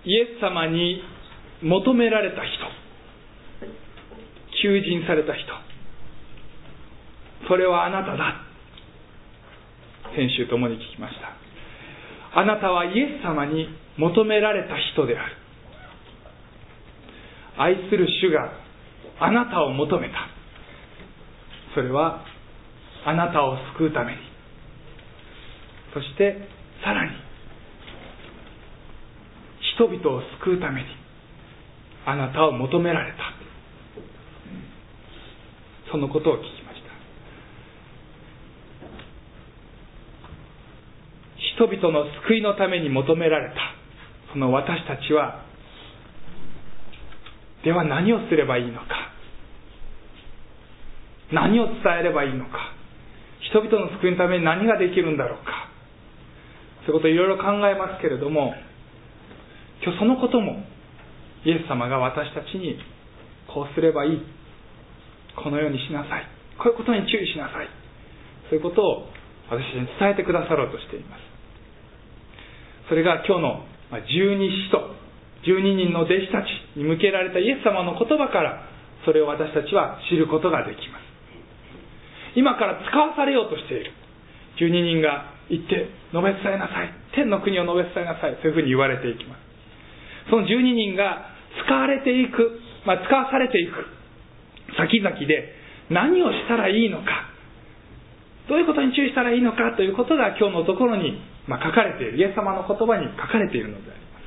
イエス様に求められた人、求人された人、それはあなただ。先週ともに聞きました。あなたはイエス様に求められた人である。愛する主があなたを求めた。それはあなたを救うために、そしてさらに人々を救うためにあなたを求められた。そのことを聞きました。人々の救いのために求められたその私たちは、では何をすればいいのか、何を伝えればいいのか、人々の救いのために何ができるんだろうか、そういうことをいろいろ考えますけれども、今日そのこともイエス様が私たちにこうすればいい、このようにしなさい、こういうことに注意しなさい、そういうことを私たちに伝えてくださろうとしています。それが今日の十二使徒、12人の弟子たちに向けられたイエス様の言葉から、それを私たちは知ることができます。今から使わされようとしている12人が行って述べ伝えなさい、天の国を述べ伝えなさい、そういうふうに言われていきます。その12人が使われていく、使わされていく先々で何をしたらいいのか、どういうことに注意したらいいのかということが今日のところに書かれている、イエス様の言葉に書かれているのであります。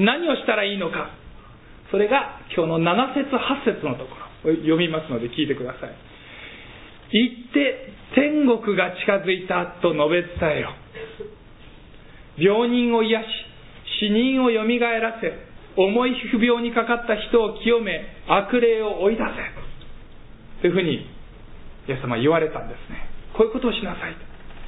何をしたらいいのか、それが今日の7節8節のところを読みますので聞いてください。行って天国が近づいたと述べ伝えよ。病人を癒し、死人をよみがえらせ、重い不病にかかった人を清め、悪霊を追い出せというふうにイエス様は言われたんですね。こういうことをしなさい。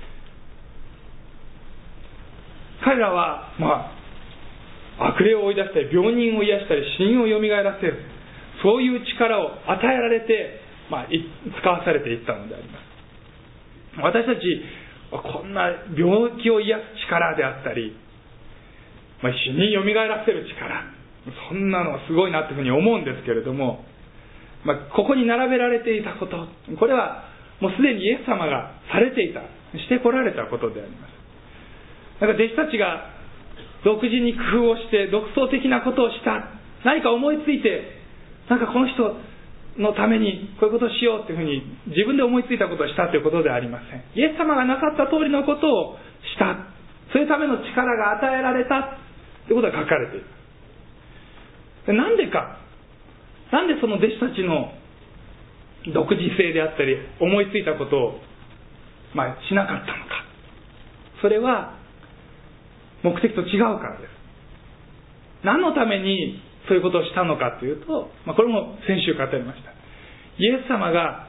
彼らは悪霊を追い出したり、病人を癒したり、死人をよみがえらせる、そういう力を与えられて、使わされていったのであります。私たちこんな病気を癒す力であったり、死人よみがえらせる力、そんなのすごいなというふうに思うんですけれども、ここに並べられていたこと、これはもうすでにイエス様がされていた、してこられたことであります。弟子たちが独自に工夫をして独創的なことをした、何か思いついて、この人のためにこういうことをしようというふうに自分で思いついたことをしたということではありません。イエス様がなさった通りのことをした、そういうための力が与えられたということが書かれている。なんでか、なんでその弟子たちの独自性であったり思いついたことをしなかったのか、それは目的と違うからです。何のためにそういうことをしたのかというと、これも先週語りました。イエス様が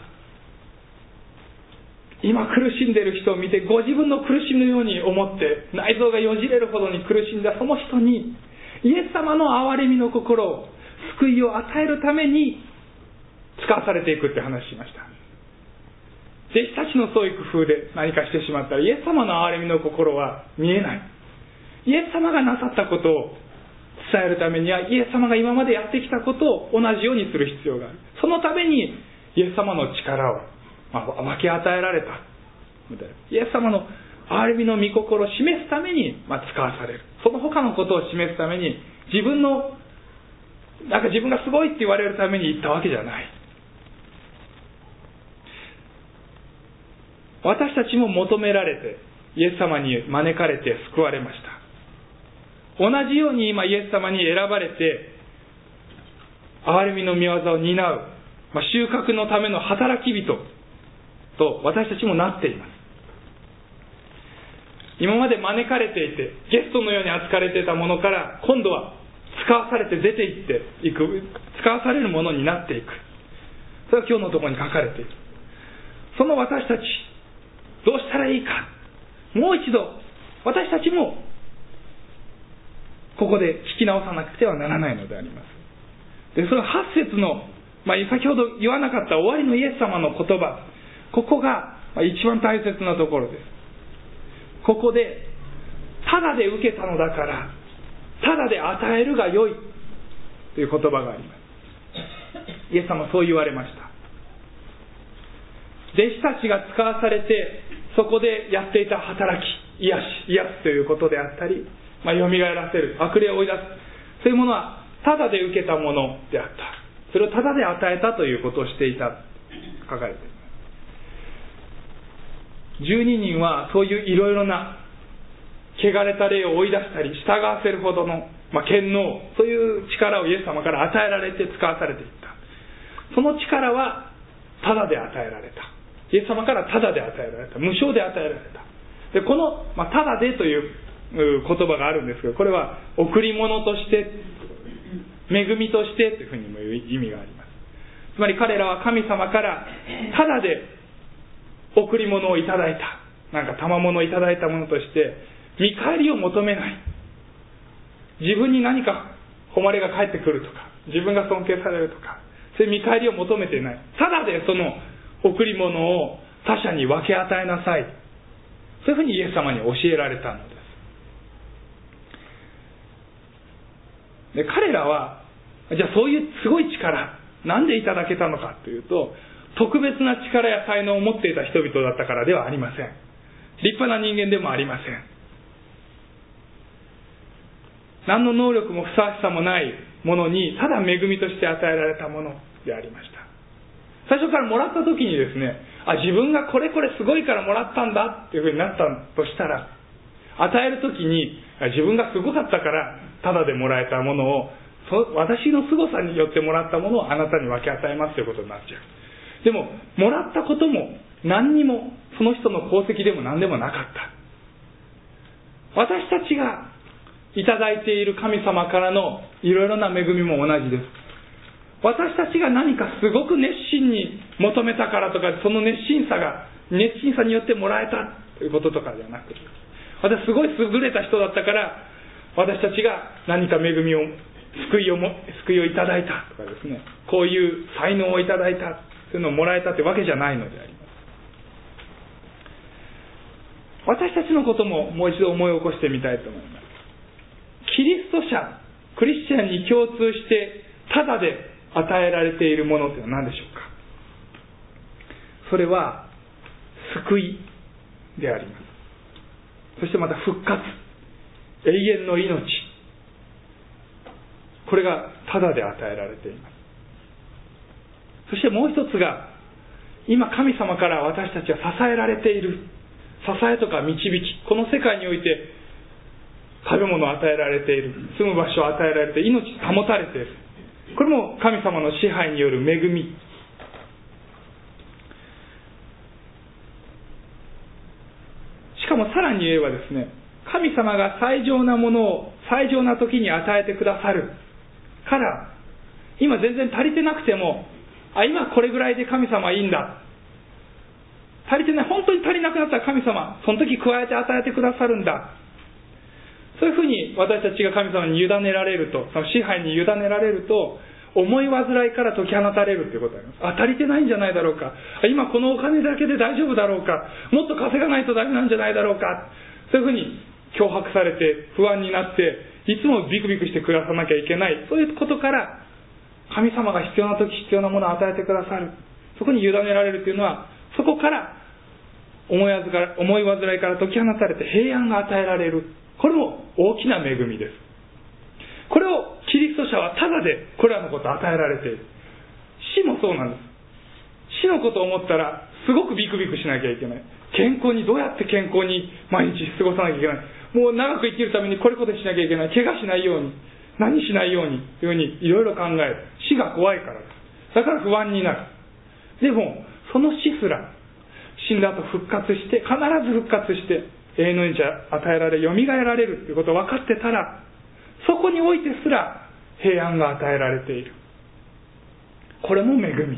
今苦しんでいる人を見て、ご自分の苦しむように思って内臓がよじれるほどに苦しんだその人に、イエス様の憐れみの心を、救いを与えるために使わされていくって話しました。弟子たちのそういう工夫で何かしてしまったら、イエス様の憐れみの心は見えない。イエス様がなさったことを伝えるためには、イエス様が今までやってきたことを同じようにする必要がある。そのためにイエス様の力を分け与えられた。イエス様の憐れみの御心を示すために使わされる。その他のことを示すために、自分がすごいって言われるために言ったわけじゃない。私たちも求められて、イエス様に招かれて救われました。同じように今イエス様に選ばれて、憐れみの御業を担う、収穫のための働き人と私たちもなっています。今まで招かれていて、ゲストのように扱われていたものから、今度は使わされて出ていっていく、使わされるものになっていく。それは今日のところに書かれている。その私たち、どうしたらいいか、もう一度私たちもここで聞き直さなくてはならないのであります。で、その8節の、先ほど言わなかった終わりのイエス様の言葉、ここが一番大切なところです。ここでただで受けたのだからただで与えるが良いという言葉があります。イエス様はそう言われました。弟子たちが使わされて、そこでやっていた働き、癒すということであったり、蘇らせる、悪霊を追い出す、そういうものはただで受けたものであった。それをただで与えたということをしていた、書かれています。12人はそういういろいろな汚れた霊を追い出したり従わせるほどの、権能、そういう力をイエス様から与えられて使わされていった。その力はただで与えられた。イエス様からただで与えられた。無償で与えられた。でこの、ただでという言葉があるんですけど、これは贈り物として、恵みとしてというふうにも意味があります。つまり彼らは神様からただで贈り物をいただいた。なんか賜物をいただいたものとして、見返りを求めない。自分に何か誉れが返ってくるとか、自分が尊敬されるとか、そういう見返りを求めていない。ただでその贈り物を他者に分け与えなさい。そういうふうにイエス様に教えられたのです。で、彼らは、じゃあそういうすごい力、なんでいただけたのかというと、特別な力や才能を持っていた人々だったからではありません。立派な人間でもありません。何の能力もふさわしさもないものに、ただ恵みとして与えられたものでありました。最初からもらった時にですね、自分がこれすごいからもらったんだっていうふうになったとしたら、与える時に自分がすごかったからただでもらえたものを、私のすごさによってもらったものをあなたに分け与えますということになっちゃう。でももらったことも何にもその人の功績でも何でもなかった。私たちがいただいている神様からのいろいろな恵みも同じです。私たちが何かすごく熱心に求めたからとか、その熱心さによってもらえたということとかではなくて、私すごい優れた人だったから私たちが何か恵みを救いをいただいたとかですね、こういう才能をいただいたというのをもらえたというわけじゃないのであります。私たちのことももう一度思い起こしてみたいと思います。キリスト者、クリスチャンに共通してただで与えられているものというのは何でしょうか。それは救いであります。そしてまた復活、永遠の命、これがただで与えられています。そしてもう一つが、今神様から私たちは支えられている、支えとか導き、この世界において食べ物を与えられている、住む場所を与えられて命保たれている、これも神様の支配による恵み。しかもさらに言えばですね、神様が最上なものを最上な時に与えてくださるから、今全然足りてなくても、今これぐらいで神様はいいんだ、足りてない、本当に足りなくなったら神様その時加えて与えてくださるんだ、そういうふうに私たちが神様に委ねられると、その支配に委ねられると、思い煩いから解き放たれるということになります。足りてないんじゃないだろうか、今このお金だけで大丈夫だろうか、もっと稼がないとダメなんじゃないだろうか、そういうふうに脅迫されて不安になって、いつもビクビクして暮らさなきゃいけない、そういうことから神様が必要な時必要なものを与えてくださる、そこに委ねられるというのは、そこから思い煩いから解き放たれて平安が与えられる、これも大きな恵みです。これをキリスト者はただでこれらのことを与えられている。死もそうなんです。死のことを思ったらすごくビクビクしなきゃいけない。どうやって健康に毎日過ごさなきゃいけない、もう長く生きるためにこれことしなきゃいけない、怪我しないように、何しないようにというふうにいろいろ考える。死が怖いからです。だから不安になる。でもその死すら死んだ後復活して、必ず復活して永遠の命が与えられ、よみがえられるということを分かってたら、そこにおいてすら平安が与えられている。これも恵み。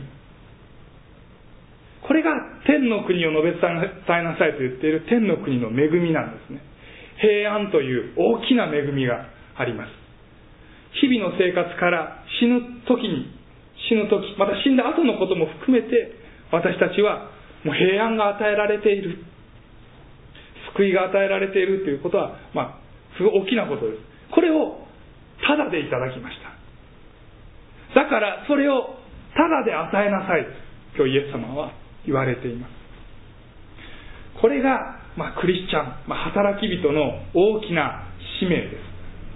これが天の国を述べ伝えなさいと言っている天の国の恵みなんですね。平安という大きな恵みがあります。日々の生活から死ぬ時、また死んだ後のことも含めて、私たちはもう平安が与えられている、救いが与えられているということは、すごい大きなことです。これをただでいただきました。だからそれをただで与えなさい、今日イエス様は言われています。これが、クリスチャン、働き人の大きな使命です。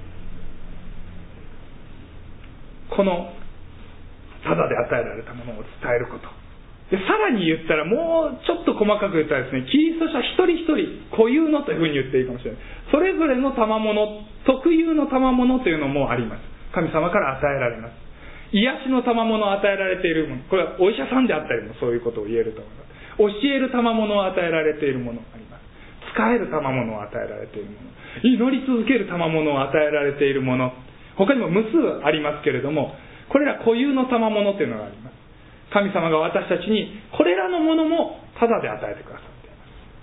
このただで与えられたものを伝えることで、さらに言ったら、もうちょっと細かく言ったらですね、キリスト者一人一人固有のというふうに言っていいかもしれない。それぞれの賜物、特有の賜物というのもあります。神様から与えられます。癒しの賜物を与えられているもの、これはお医者さんであったりもそういうことを言えると思います。教える賜物を与えられているものがあります。使える賜物を与えられているもの、祈り続ける賜物を与えられているもの、他にも無数ありますけれども、これら固有の賜物というのがあります。神様が私たちにこれらのものもタダで与えてくださっています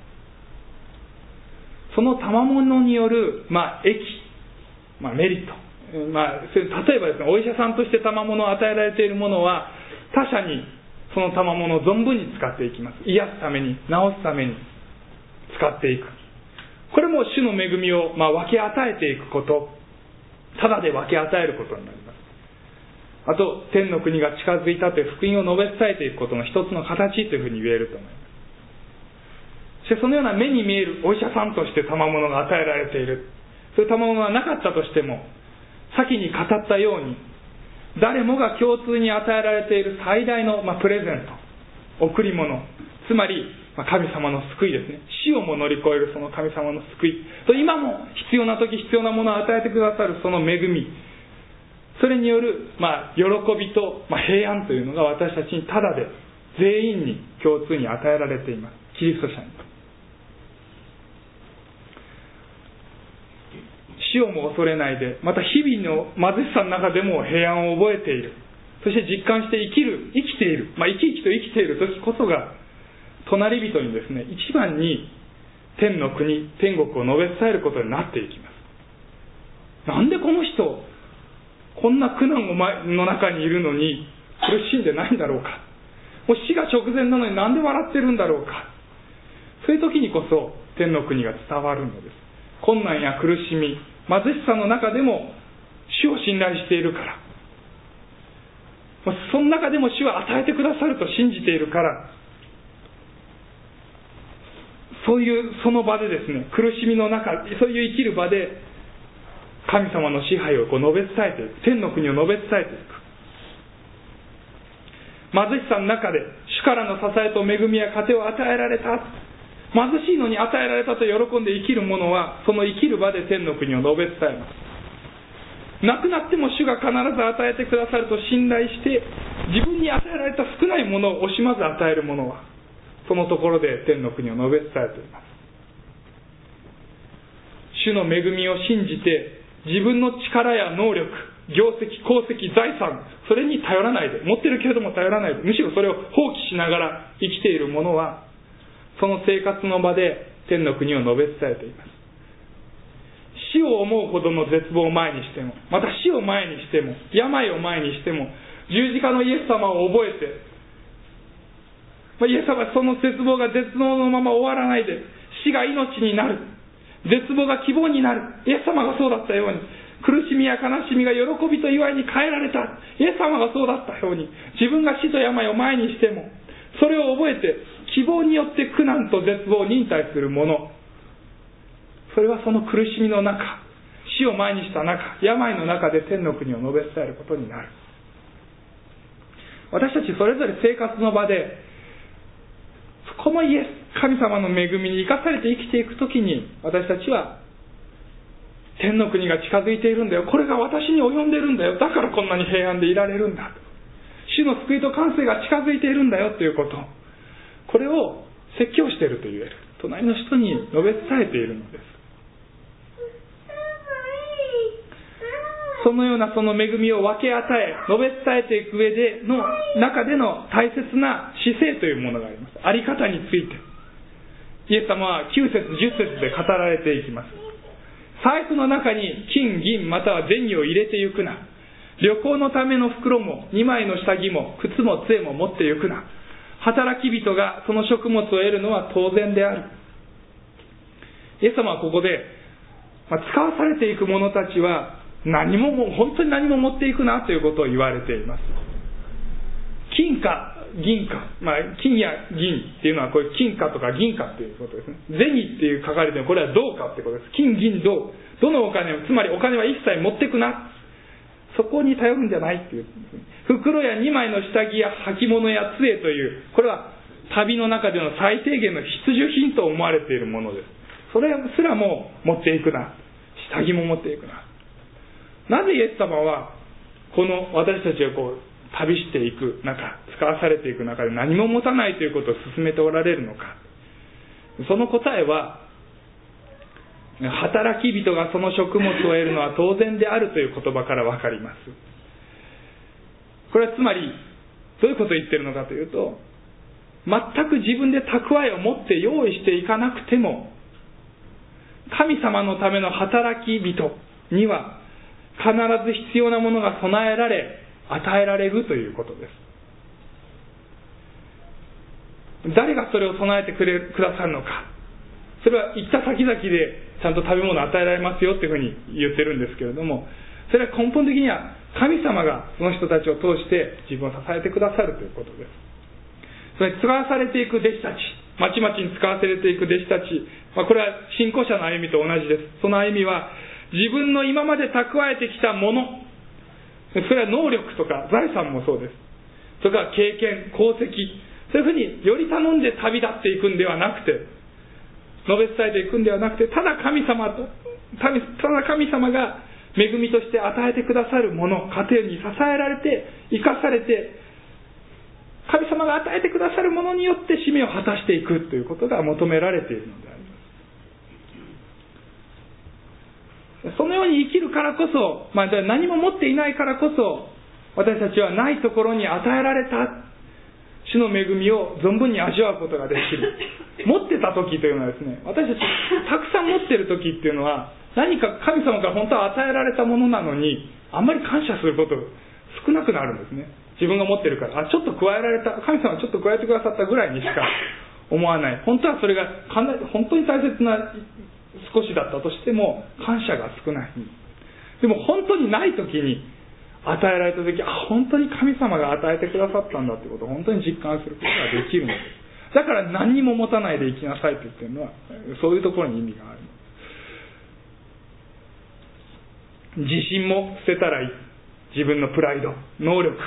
。その賜物による、益、メリット、例えばですね、お医者さんとして賜物を与えられているものは、他者にその賜物を存分に使っていきます。癒すために、治すために使っていく。これも主の恵みを分け与えていくこと、タダで分け与えることになります。あと、天の国が近づいたという福音を述べ伝えていくことの一つの形というふうに言えると思います。そしてそのような目に見えるお医者さんとして賜物が与えられている。そういう賜物がなかったとしても、先に語ったように、誰もが共通に与えられている最大のプレゼント、贈り物、つまり神様の救いですね。死をも乗り越えるその神様の救いと、今も必要な時必要なものを与えてくださるその恵み、それによる喜びと平安というのが私たちにただで全員に共通に与えられています。キリスト者に。死をも恐れないで、また日々の貧しさの中でも平安を覚えている。そして実感して生きている。生き生きと生きている時こそが、隣人にですね、一番に天の国、天国を述べ伝えることになっていきます。なんでこの人、こんな苦難の中にいるのに苦しんでないんだろうか。もう死が直前なのになんで笑ってるんだろうか。そういう時にこそ天の国が伝わるのです。困難や苦しみ、貧しさの中でも主を信頼しているから、その中でも主は与えてくださると信じているから、その場でですね、苦しみの中、そういう生きる場で神様の支配を述べ伝えていく、天の国を述べ伝えていく。貧しさの中で主からの支えと恵みや糧を与えられた、貧しいのに与えられたと喜んで生きる者は、その生きる場で天の国を述べ伝えます。亡くなっても主が必ず与えてくださると信頼して、自分に与えられた少ないものを惜しまず与える者は、そのところで天の国を述べ伝えています。主の恵みを信じて、自分の力や能力、業績、功績、財産、それに頼らないで、持ってるけれども頼らないで、むしろそれを放棄しながら生きている者は、その生活の場で天の国を述べ伝えています。死を思うほどの絶望を前にしても、また死を前にしても、病を前にしても、十字架のイエス様を覚えて、イエス様はその絶望が絶望のまま終わらないで、死が命になる、絶望が希望になる、イエス様がそうだったように、苦しみや悲しみが喜びと祝いに変えられた、イエス様がそうだったように、自分が死と病を前にしても、それを覚えて希望によって苦難と絶望を忍耐する者、それはその苦しみの中、死を前にした中、病の中で天の国を述べ伝えることになる。私たちそれぞれ生活の場で、このイエス、神様の恵みに生かされて生きていくときに、私たちは天の国が近づいているんだよ、これが私に及んでいるんだよ、だからこんなに平安でいられるんだ、主の救いと完成が近づいているんだよということ、これを説教していると言える、隣の人に述べ伝えているのです。そのようなその恵みを分け与え、述べ伝えていく上での中での大切な姿勢というものがあります。あり方についてイエス様は9節10節で語られていきます。財布の中に金銀または銭を入れてゆくな、旅行のための袋も2枚の下着も靴も杖も持ってゆくな、働き人がその食物を得るのは当然である。イエス様はここで、使わされていく者たちはもう本当に何も持っていくなということを言われています。金か銀か、金や銀っていうのはこれ金貨とか銀貨っていうことですね。銭っていう書かれているこれは銅貨ってことです。金銀銅、どのお金も、つまりお金は一切持っていくな、そこに頼るんじゃないっていう。袋や2枚の下着や履物や杖という、これは旅の中での最低限の必需品と思われているものです。それすらも持っていくな、下着も持っていくな。なぜイエス様はこの私たちが旅していく中、使わされていく中で何も持たないということを進めておられるのか。その答えは、働き人がその食物を得るのは当然であるという言葉からわかります。これはつまりどういうことを言っているのかというと、全く自分で蓄えを持って用意していかなくても、神様のための働き人には必ず必要なものが備えられ、与えられるということです。誰がそれを備えてくださるのか。それは行った先々でちゃんと食べ物を与えられますよというふうに言ってるんですけれども、それは根本的には神様がその人たちを通して自分を支えてくださるということです。それに使わされていく弟子たち、まちまちに使わされていく弟子たち、これは信仰者の歩みと同じです。その歩みは自分の今まで蓄えてきたもの、それは能力とか財産もそうです。それから経験、功績、そういうふうにより頼んで旅立っていくんではなくて、述べ伝えていくんではなくて、ただ神様が恵みとして与えてくださるもの、家庭に支えられて、生かされて、神様が与えてくださるものによって使命を果たしていくということが求められているのであります。そのように生きるからこそ、何も持っていないからこそ、私たちはないところに与えられた主の恵みを存分に味わうことができる。持ってた時というのはですね、私たちたくさん持っている時っていうのは、何か神様から本当は与えられたものなのに、あんまり感謝すること少なくなるんですね。自分が持ってるから、ちょっと加えられた、神様はちょっと加えてくださったぐらいにしか思わない。本当はそれが本当に大切な少しだったとしても感謝が少ない。でも本当にない時に与えられた時、本当に神様が与えてくださったんだということを本当に実感することができるのです。だから何も持たないで生きなさいと言っているのは、そういうところに意味があるのです。自信も捨てたらいい。自分のプライド、能力、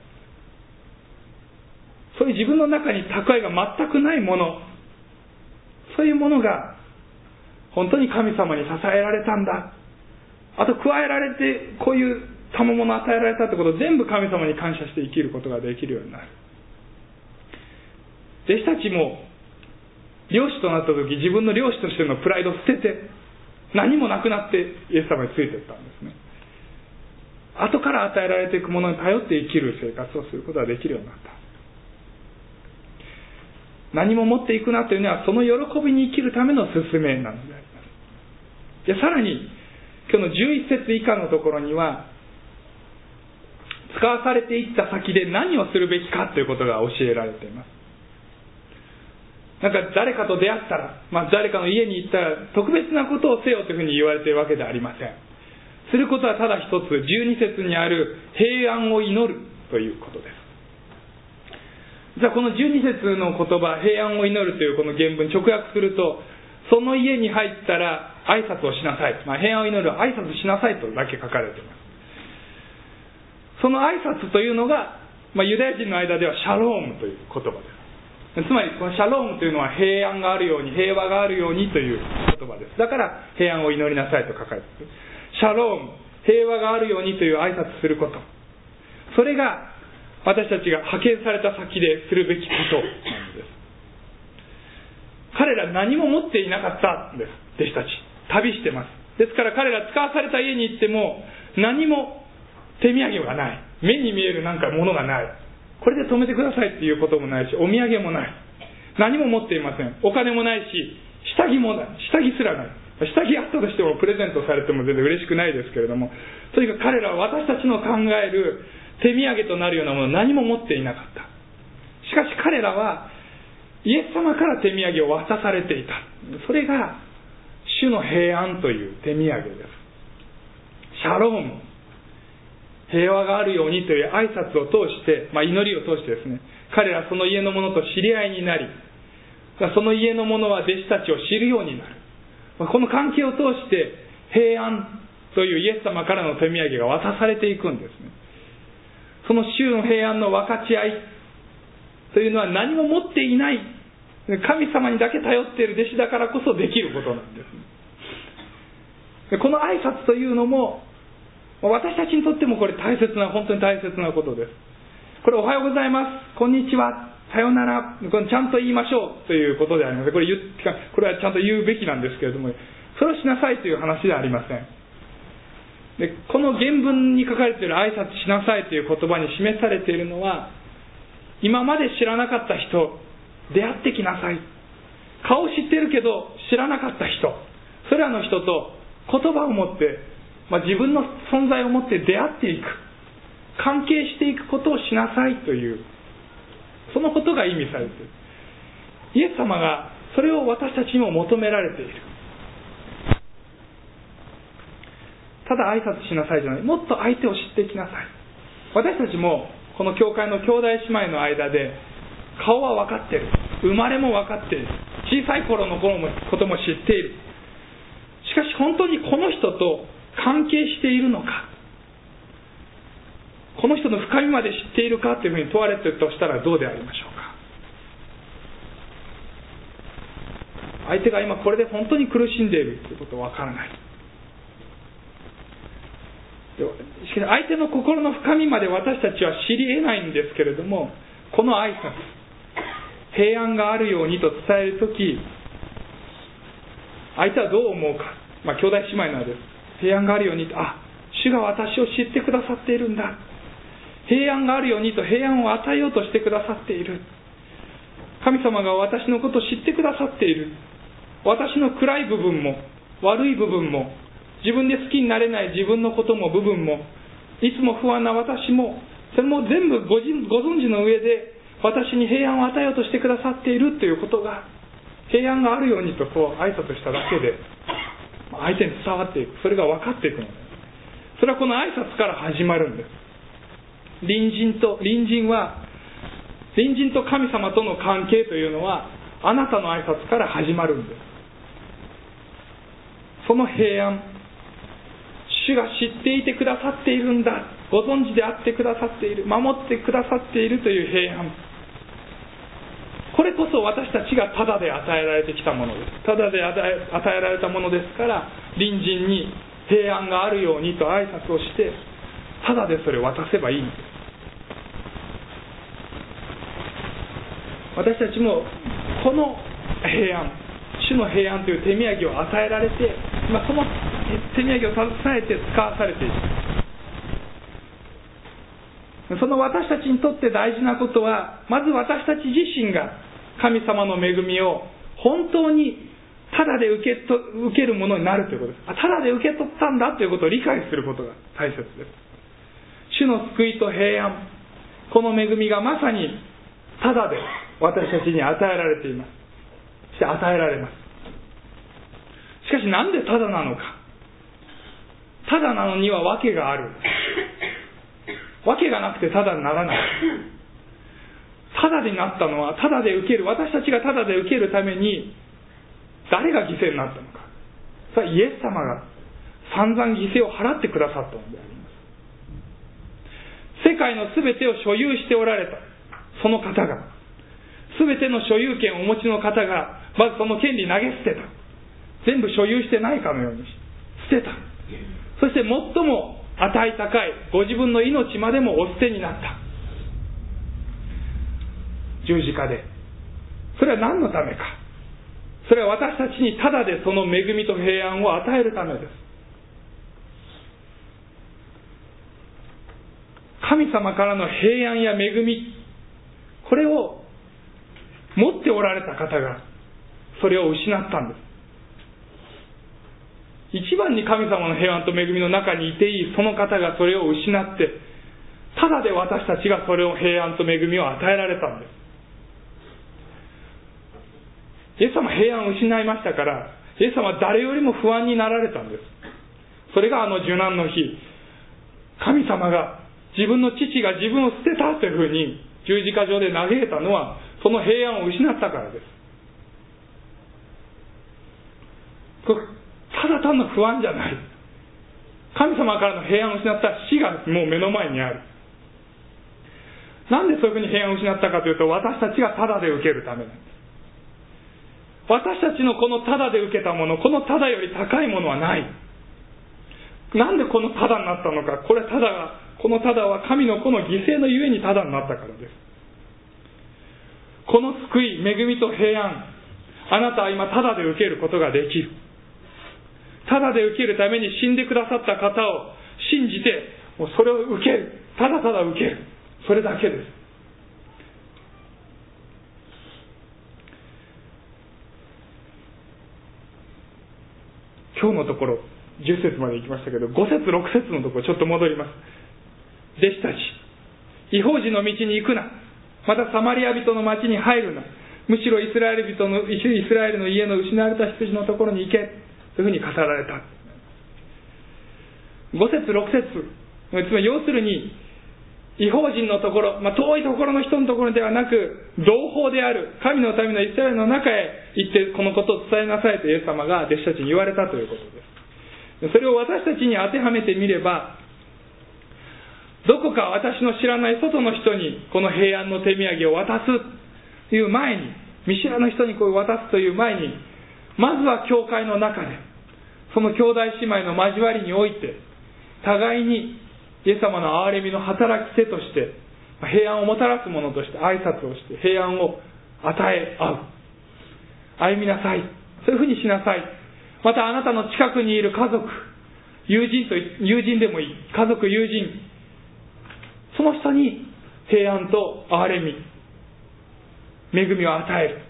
そういう自分の中に蓄えが全くないもの、そういうものが本当に神様に支えられたんだ、あと加えられてこういう賜物を与えられたってことを全部神様に感謝して生きることができるようになる。弟子たちも漁師となった時、自分の漁師としてのプライドを捨てて、何もなくなってイエス様についていったんですね。後から与えられていくものに頼って生きる生活をすることができるようになった。何も持っていくなというのは、その喜びに生きるための勧めなのであります。で、さらに今日の11節以下のところには、使わされていった先で何をするべきかということが教えられています。誰かと出会ったら、誰かの家に行ったら特別なことをせよというふうに言われているわけではありません。することはただ一つ、12節にある平安を祈るということです。じゃあこの12節の言葉、平安を祈るというこの原文直訳すると、その家に入ったら挨拶をしなさい、平安を祈る挨拶しなさいとだけ書かれています。その挨拶というのが、ユダヤ人の間ではシャロームという言葉です。つまりこのシャロームというのは平安があるように、平和があるようにという言葉です。だから平安を祈りなさいと書かれている。シャローム、平和があるようにという挨拶すること、それが私たちが派遣された先でするべきことなんです。彼ら何も持っていなかったんです。弟子たち旅してます。ですから彼ら使わされた家に行っても何も手土産がない、目に見えるものがない、これで止めてくださいっていうこともないし、お土産もない、何も持っていません。お金もないし、下着もない、下着すらない。下着あったとしてもプレゼントされても全然嬉しくないですけれども、とにかく彼らは私たちの考える手土産となるようなものを何も持っていなかった。しかし彼らはイエス様から手土産を渡されていた。それが主の平安という手土産です。 シャローム、平和があるようにという挨拶を通して、祈りを通してですね、彼らその家の者と知り合いになり、その家の者は弟子たちを知るようになる。この関係を通して平安というイエス様からの手土産が渡されていくんですね。その主の平安の分かち合いというのは何も持っていない神様にだけ頼っている弟子だからこそできることなんですね。この挨拶というのも私たちにとってもこれ本当に大切なことです。これおはようございます、こんにちは、さようなら、これちゃんと言いましょうということであります。これはちゃんと言うべきなんですけれども、それをしなさいという話ではありません。でこの原文に書かれている挨拶しなさいという言葉に示されているのは、今まで知らなかった人、出会ってきなさい。顔知ってるけど知らなかった人、それらの人と言葉を持って、自分の存在を持って出会っていく、関係していくことをしなさいという、そのことが意味されている。イエス様がそれを私たちにも求められている。ただ挨拶しなさいじゃない、もっと相手を知っていきなさい。私たちもこの教会の兄弟姉妹の間で顔は分かっている、生まれも分かっている、小さい頃のことも知っている。しかし本当にこの人と関係しているのか、この人の深みまで知っているかというふうに問われているとしたらどうでありましょうか。相手が今これで本当に苦しんでいるということは分からない。しかし相手の心の深みまで私たちは知り得ないんですけれども、この挨拶、平安があるようにと伝えるとき、相手はどう思うか、兄弟姉妹なんです。平安があるようにと、主が私を知ってくださっているんだ、平安があるようにと平安を与えようとしてくださっている、神様が私のことを知ってくださっている、私の暗い部分も悪い部分も、自分で好きになれない自分のことも部分も、いつも不安な私も、それも全部ご存知の上で私に平安を与えようとしてくださっているということが、平安があるようにと挨拶しただけで相手に伝わっていく、それが分かっていくのです。それはこの挨拶から始まるんです。隣人と神様との関係というのはあなたの挨拶から始まるんです。その平安、主が知っていてくださっているんだ、ご存知であってくださっている、守ってくださっているという平安、これこそ私たちがただで与えられてきたものです。ただで与えられたものですから、隣人に平安があるようにと挨拶をして、ただでそれを渡せばいいんです。私たちもこの平安、主の平安という手土産を与えられて、その手土産を携えて使わされている。その私たちにとって大事なことは、まず私たち自身が神様の恵みを本当にただで受けるものになるということです。ただで受け取ったんだということを理解することが大切です。主の救いと平安、この恵みがまさにただで私たちに与えられています。そして与えられます。しかしなんでただなのか。ただなのには訳がある。訳がなくてただにならない。ただになったのは、ただで受ける、私たちがただで受けるために誰が犠牲になったのか。それはイエス様が散々犠牲を払ってくださったのであります。世界のすべてを所有しておられたその方が、すべての所有権をお持ちの方が、まずその権利投げ捨てた。全部所有してないかのように捨てた。そして最も値高いご自分の命までもお捨てになった。十字架で。それは何のためか。それは私たちにただでその恵みと平安を与えるためです。神様からの平安や恵み、これを持っておられた方がそれを失ったんです。一番に神様の平安と恵みの中にいていいその方がそれを失って、ただで私たちがそれを平安と恵みを与えられたんです。イエス様は平安を失いましたから、イエス様は誰よりも不安になられたんです。 それが受難の日、神様が自分の父が自分を捨てたというふうに十字架上で嘆いたのは、その平安を失ったからです。これただ単の不安じゃない。神様からの平安を失った死がもう目の前にある。なんでそういうふうに平安を失ったかというと、私たちがタダで受けるためなんです。私たちのこのタダで受けたもの、このタダより高いものはない。なんでこのタダになったのか。このタダは神の子の犠牲のゆえにタダになったからです。この救い、恵みと平安、あなたは今タダで受けることができる。タダで受けるために死んでくださった方を信じて、もうそれを受ける。ただただ受ける。それだけです。今日のところ10節まで行きましたけど、5節6節のところちょっと戻ります。弟子たち、異邦人の道に行くな。またサマリア人の町に入るな。むしろイスラエルの家の失われた羊のところに行け。というふうに語られた。5節6節、つまり要するに異邦人のところ、遠いところの人のところではなく、同胞である神の民のイスラエルの中へ行ってこのことを伝えなさいとイエス様が弟子たちに言われたということです。それを私たちに当てはめてみれば、どこか私の知らない外の人にこの平安の手土産を渡すという前に、見知らぬ人にこう渡すという前に、まずは教会の中でその兄弟姉妹の交わりにおいて、互いにイエス様の憐れみの働き手として平安をもたらすものとして挨拶をして平安を与え合う。歩みなさい。そういうふうにしなさい。またあなたの近くにいる家族、友人でもいい。家族、友人、その人に平安と憐れみ、恵みを与える。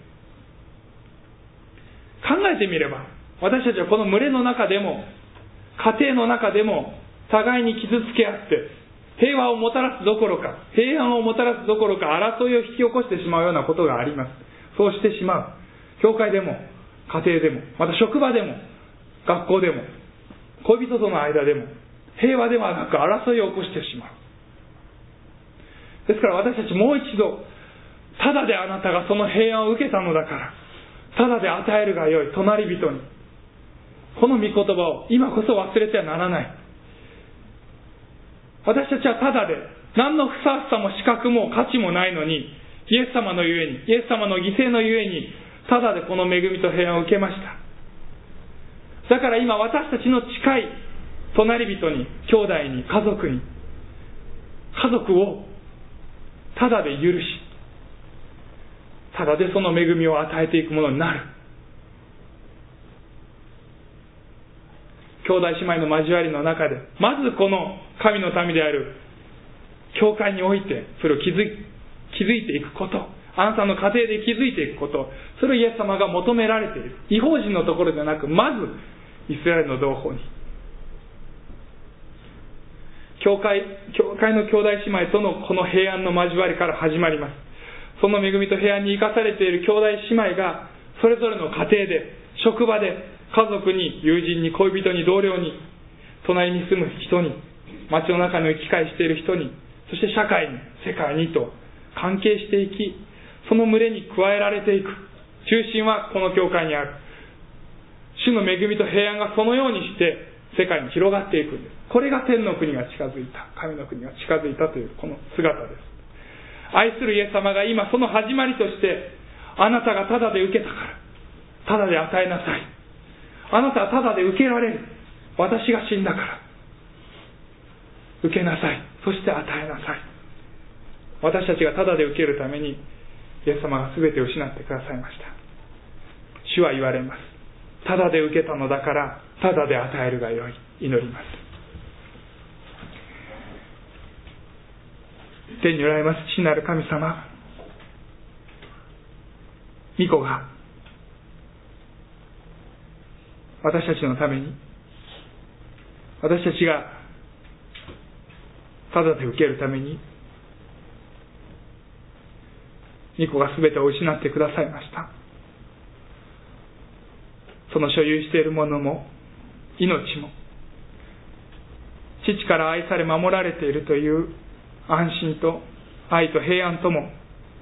考えてみれば、私たちはこの群れの中でも家庭の中でも互いに傷つけ合って平和をもたらすどころか、平安をもたらすどころか、争いを引き起こしてしまうようなことがあります。そうしてしまう。教会でも家庭でも、また職場でも学校でも恋人との間でも平和ではなく争いを起こしてしまう。ですから私たちもう一度、ただであなたがその平安を受けたのだからただで与えるがよい。隣人にこの御言葉を今こそ忘れてはならない。私たちはただで何のふさわしさも資格も価値もないのに、イエス様のゆえに、イエス様の犠牲のゆえにただでこの恵みと平安を受けました。だから今私たちの近い隣人に、兄弟に、家族をただで許し、ただでその恵みを与えていくものになる。兄弟姉妹の交わりの中で、まずこの神の民である教会においてそれを築いていくこと、あなたの家庭で築いていくこと、それをイエス様が求められている。異邦人のところではなく、まずイスラエルの同胞に、教会の兄弟姉妹とのこの平安の交わりから始まります。その恵みと平安に生かされている兄弟姉妹が、それぞれの家庭で、職場で、家族に、友人に、恋人に、同僚に、隣に住む人に、街の中に行き交いしている人に、そして社会に、世界にと関係していき、その群れに加えられていく。中心はこの教会にある。主の恵みと平安がそのようにして世界に広がっていくんです。これが天の国が近づいた、神の国が近づいたというこの姿です。愛するイエス様が今その始まりとして、あなたがただで受けたからただで与えなさい。あなたはただで受けられる。私が死んだから受けなさい。そして与えなさい。私たちがただで受けるためにイエス様が全てを失ってくださいました。主は言われます。ただで受けたのだからただで与えるがよい。祈ります。天におられます父なる神様、御子が私たちのために、私たちがただで受けるために、御子が全てを失ってくださいました。その所有しているものも命も父から愛され守られているという安心と愛と平安とも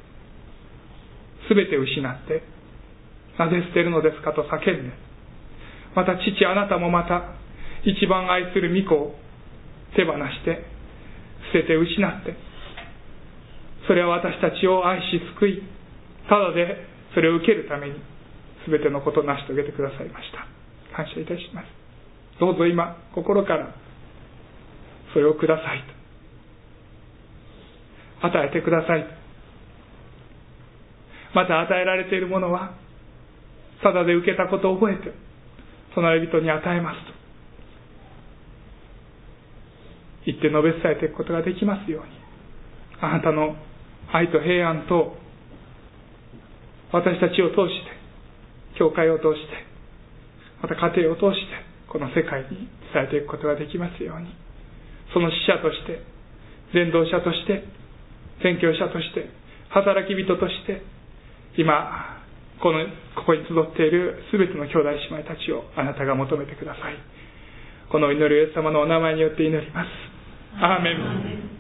全て失ってなぜ捨てるのですかと叫んで、また父あなたもまた一番愛する御子を手放して捨てて失って、それは私たちを愛し救い、ただでそれを受けるために全てのことを成し遂げてくださいました。感謝いたします。どうぞ今心からそれをくださいと、与えてくださいと、また与えられているものはただで受けたことを覚えて隣人に与えますと言って述べ伝えていくことができますように、あなたの愛と平安と私たちを通して、教会を通して、また家庭を通してこの世界に伝えていくことができますように、その使者として、伝道者として、宣教者として、働き人として、今ここに集っているすべての兄弟姉妹たちをあなたが求めてください。この祈りをイエス様のお名前によって祈ります。アーメン。